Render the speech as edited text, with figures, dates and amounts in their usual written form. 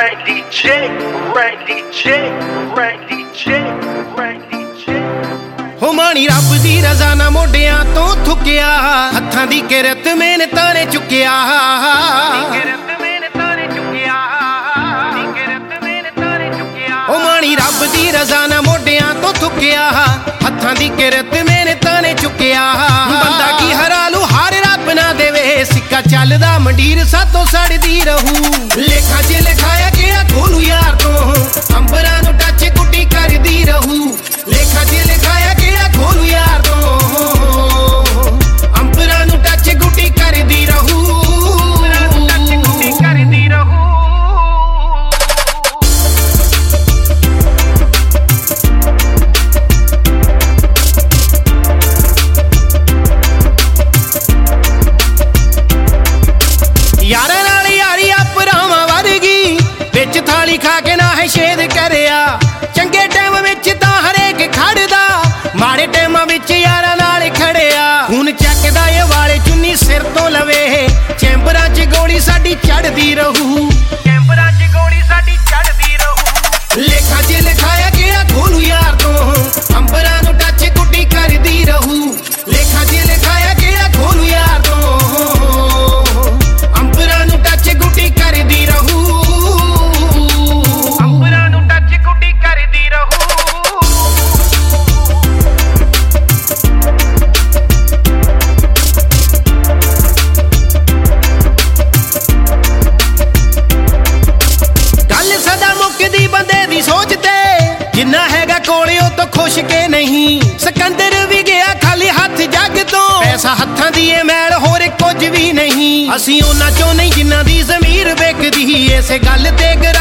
Randy J, Randy J, Randy J, Randy J। ਹੋ ਮਾਣੀ ਰੱਬ ਦੀ ਰਜ਼ਾ ਨਾ ਮੋਢਿਆਂ ਤੋਂ ਥੁੱਕਿਆ, ਹੱਥਾਂ ਦੀ ਕਿਰਤ ਮਿਹਨਤਾਂ ਨੇ ਚੁੱਕਿਆ। ਹੋ ਮਾਣੀ ਰੱਬ ਦੀ ਰਜ਼ਾ ਨਾ ਮੋਢਿਆਂ ਤੋਂ ਥੁੱਕਿਆ, ਹੱਥਾਂ ਦੀ ਕਿਰਤ ਮਿਹਨਤਾਂ ਨੇ ਚੁੱਕਿਆ। ਬੰਦਾ ਕੀ ਹਰਾ ਲੂ ਹਾਰ ਰੱਬ ਨਾ ਦੇਵੇ, ਸਿੱਕਾ ਚੱਲਦਾ ਮੰਡੀਰ ਸਾਤੋਂ ਸੜਦੀ ਰਹੂ। ਲੇਖਾਂ 'ਚ ਲਿਖਾਇਆ ਕਿਹੜਾ ਖੋਲੂ ਯਾਰ ਤੋਂ, ਅੰਬਰਾਂ ਨੂੰ ਟੱਚ ਕੁੱਟੀ ਕਰਦੀ ਰਹੂ। ਲੇਖਾਂ 'ਚ ਲਿਖਾਇਆ ਕਿਹੜਾ ਖੋਲੂ ਯਾਰ ਤੋਂ, ਅੰਬਰਾਂ ਨੂੰ ਟੱਚ ਕੁੱਟੀ ਕਰਦੀ ਰਹੂ। ਯਾਰਾਂ ਨਾਲ ਯਾਰੀ ਆ ਭਰਾਵਾਂ ਵਰਗੀ, ਵਿੱਚ ਥਾਲੀ ਖਾ ਕੇ ਨਾ ਹੈ ਛੇਦ ਕਰਿਆ। ਚੰਗੇ ਟਾਈਮ ਵਿੱਚ ਤਾਂ ਹਰੇਕ ਖੜਦਾ, ਮਾੜੇ ਟਾਈਮਾਂ ਵਿੱਚ ਯਾਰਾਂ ਨਾਲ ਖੜਿਆ। ਹੁਣ ਚੱਕਦਾ ਏ ਵਾਲੇ ਚੁੰਨੀ ਸਿਰ ਤੋਂ ਲਵੇ, ਚੈਂਬਰਾਂ 'ਚ ਗੋਲੀ ਸਾਡੀ ਚੜਦੀ ਰਹੂ। ਚੈਂਬਰਾਂ 'ਚ ਗੋਲੀ ਸਾਡੀ ਚੜਦੀ ਰਹੂ। ਲੇਖਾਂ 'ਚ ਲਿਖਾਇਆ ਕਿਹੜਾ ਖੋਲੂ ਯਾਰ ਤੋਂ, ਅੰਬਰਾਂ ਨੂੰ ਟੱਚ ਕੁੱਟੀ ਕਰਦੀ ਰਹੂ। ਲੇਖਾਂ 'ਚ ਲਿਖਾਇਆ ਕਿਹੜਾ ਖੋਲੂ ਯਾਰ ਤੋਂ, ਅੰਬਰਾਂ ਨੂੰ ਟੱਚ ਕੁੱਟੀ ਕਰਦੀ ਰਹੂ। ਅੰਬਰਾਂ ਨੂੰ ਟੱਚ ਕੁੱਟੀ ਕਰਦੀ ਰਹੂ। ਗੱਲ ਸਦਾ ਮੁੱਕਦੀ ਬੰਦੇ ਦੀ ਸੋਚ ਤੇ, ਜਿੰਨਾ ਹੈਗਾ ਕੋਲੇ ਉਹ ਤੋਂ ਖੁਸ਼ ਕੇ ਨਹੀਂ। ਸਿਕੰਦਰ ਵੀ ਗਿਆ ਖਾਲੀ ਹੱਥ ਜੱਗ ਤੋਂ, ਪੈਸਾ ਹੱਥਾਂ ਦੀ ਏ ਮੈਲ ਹੋਰ ਕੁਝ ਵੀ ਨਹੀਂ। ਅਸੀਂ ਉਹਨਾਂ ਚੋਂ ਨਹੀਂ ਜਿਨ੍ਹਾਂ ਦੀ ਜ਼ਮੀਰ ਵਿਕਦੀ, ਇਸੇ ਗੱਲ ਤੇ